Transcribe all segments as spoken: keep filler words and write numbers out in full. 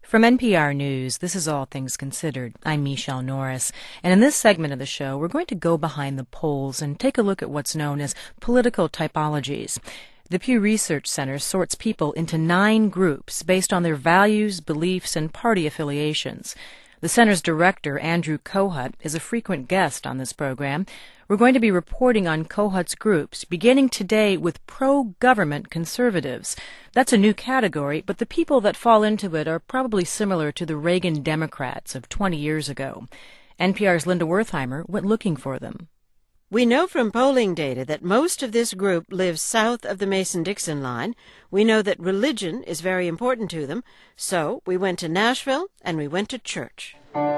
From N P R News, this is All Things Considered. I'm Michelle Norris, and in this segment of the show, we're going to go behind the polls and take a look at what's known as political typologies. The Pew Research Center sorts people into nine groups based on their values, beliefs, and party affiliations. The center's director, Andrew Kohut, is a frequent guest on this program. We're going to be reporting on Kohut's groups, beginning today with pro-government conservatives. That's a new category, but the people that fall into it are probably similar to the Reagan Democrats of twenty years ago. N P R's Linda Wertheimer went looking for them. We know from polling data that most of this group lives south of the Mason-Dixon line. We know that religion is very important to them, so we went to Nashville and we went to church.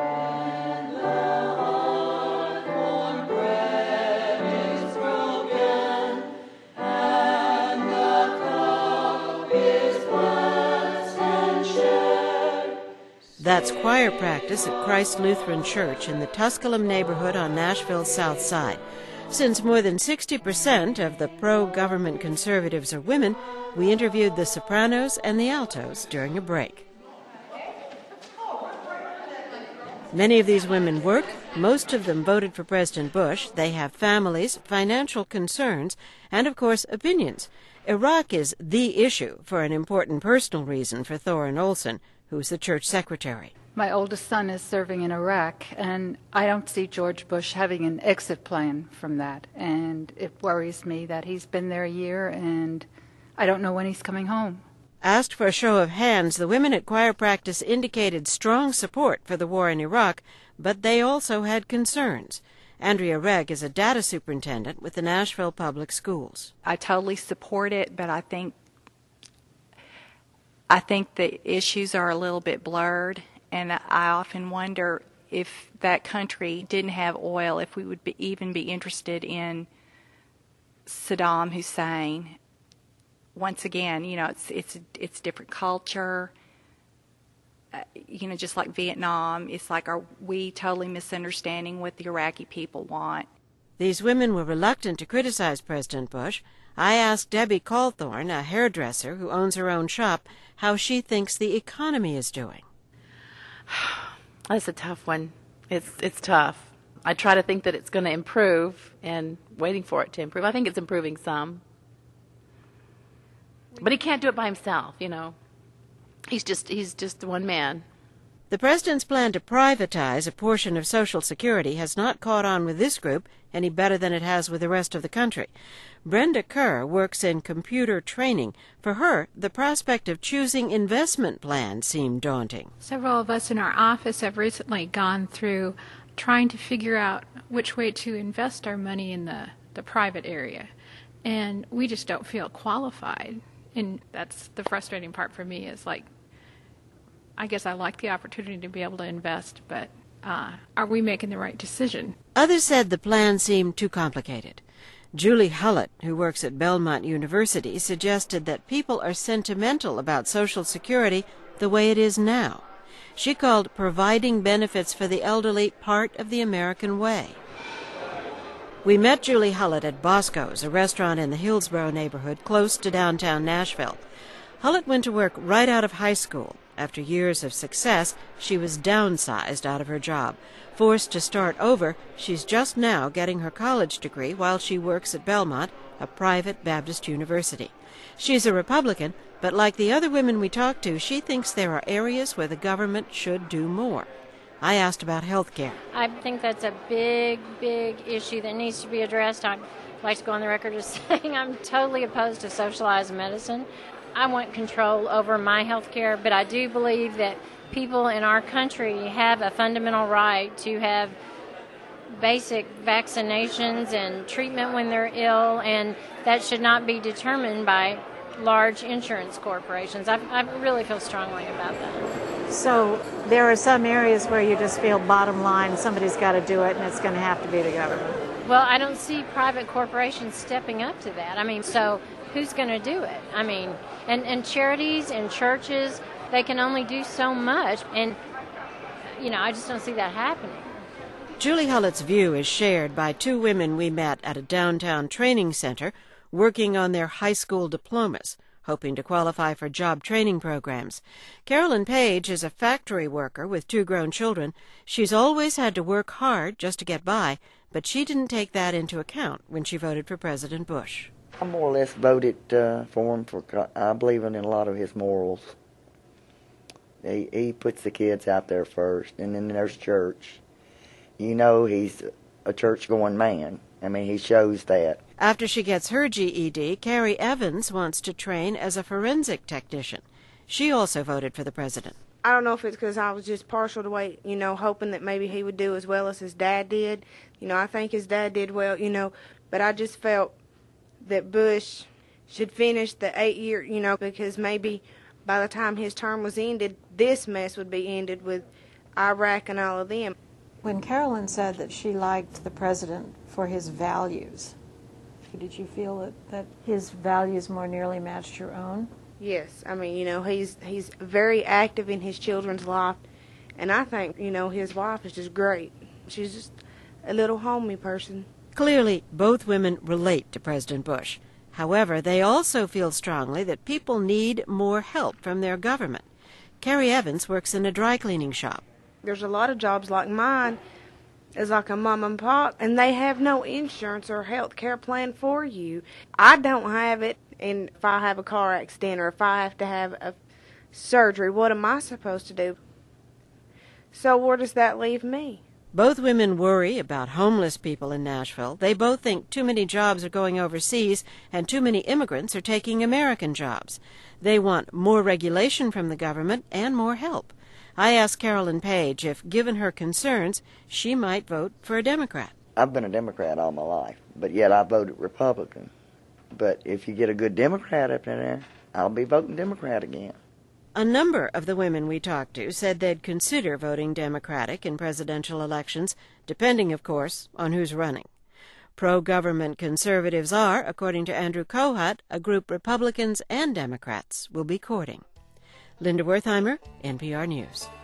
That's choir practice at Christ Lutheran Church in the Tusculum neighborhood on Nashville's south side. Since more than sixty percent of the pro-government conservatives are women, we interviewed the sopranos and the altos during a break. Many of these women work. Most of them voted for President Bush. They have families, financial concerns, and, of course, opinions. Iraq is the issue for an important personal reason for Thorin Olson, who's the church secretary. My oldest son is serving in Iraq, and I don't see George Bush having an exit plan from that. And it worries me that he's been there a year, and I don't know when he's coming home. Asked for a show of hands, the women at choir practice indicated strong support for the war in Iraq, but they also had concerns. Andrea Regg is a data superintendent with the Nashville Public Schools. I totally support it, but I think I think the issues are a little bit blurred, and I often wonder if that country didn't have oil, if we would be, even be interested in Saddam Hussein. Once again, you know, it's it's it's different culture. Uh, you know, just like Vietnam, it's like, are we totally misunderstanding what the Iraqi people want? These women were reluctant to criticize President Bush. I asked Debbie Cawthorn, a hairdresser who owns her own shop, how she thinks the economy is doing. That's a tough one. It's it's tough. I try to think that it's going to improve and waiting for it to improve. I think it's improving some. But he can't do it by himself, you know. He's just he's just one man. The president's plan to privatize a portion of Social Security has not caught on with this group any better than it has with the rest of the country. Brenda Kerr works in computer training. For her, the prospect of choosing investment plans seemed daunting. Several of us in our office have recently gone through trying to figure out which way to invest our money in the, the private area. And we just don't feel qualified. And that's the frustrating part for me is like, I guess I like the opportunity to be able to invest, but uh, are we making the right decision? Others said the plan seemed too complicated. Julie Hullett, who works at Belmont University, suggested that people are sentimental about Social Security the way it is now. She called providing benefits for the elderly part of the American way. We met Julie Hullett at Bosco's, a restaurant in the Hillsborough neighborhood close to downtown Nashville. Hullett went to work right out of high school. After years of success, she was downsized out of her job. Forced to start over, she's just now getting her college degree while she works at Belmont, a private Baptist university. She's a Republican, but like the other women we talked to, she thinks there are areas where the government should do more. I asked about health care. I think that's a big, big issue that needs to be addressed. I'd like to go on the record as saying I'm totally opposed to socialized medicine. I want control over my health care, but I do believe that people in our country have a fundamental right to have basic vaccinations and treatment when they're ill, and that should not be determined by large insurance corporations. I, I really feel strongly about that. So there are some areas where you just feel bottom line, somebody's got to do it, and it's going to have to be the government. Well, I don't see private corporations stepping up to that. I mean, so who's going to do it? I mean, and, and charities and churches, they can only do so much, and, you know, I just don't see that happening. Julie Hullett's view is shared by two women we met at a downtown training center working on their high school diplomas. hoping to qualify for job training programs. Carolyn Page is a factory worker with two grown children. She's always had to work hard just to get by, but she didn't take that into account when she voted for President Bush. I more or less voted uh, for him for I believe in a lot of his morals. He, he puts the kids out there first, and then there's church. You know he's a church-going man. I mean, he shows that. After she gets her G E D, Carrie Evans wants to train as a forensic technician. She also voted for the president. I don't know if it's because I was just partial to wait, you know, hoping that maybe he would do as well as his dad did. You know, I think his dad did well, you know, but I just felt that Bush should finish the eight-year, you know, because maybe by the time his term was ended, this mess would be ended with Iraq and all of them. When Carolyn said that she liked the president for his values, did you feel that, that his values more nearly matched your own? Yes. I mean, you know, he's he's very active in his children's life, and I think, you know, his wife is just great. She's just a little homey person. Clearly, both women relate to President Bush. However, they also feel strongly that people need more help from their government. Carrie Evans works in a dry cleaning shop. There's a lot of jobs like mine is like a mom and pop, and they have no insurance or health care plan for you. I don't have it, and if I have a car accident or if I have to have a surgery, what am I supposed to do? So where does that leave me? Both women worry about homeless people in Nashville. They both think too many jobs are going overseas and too many immigrants are taking American jobs. They want more regulation from the government and more help. I asked Carolyn Page if, given her concerns, she might vote for a Democrat. I've been a Democrat all my life, but yet I voted Republican. But if you get a good Democrat up in there, I'll be voting Democrat again. A number of the women we talked to said they'd consider voting Democratic in presidential elections, depending, of course, on who's running. Pro-government conservatives are, according to Andrew Kohut, a group Republicans and Democrats will be courting. Linda Wertheimer, N P R News.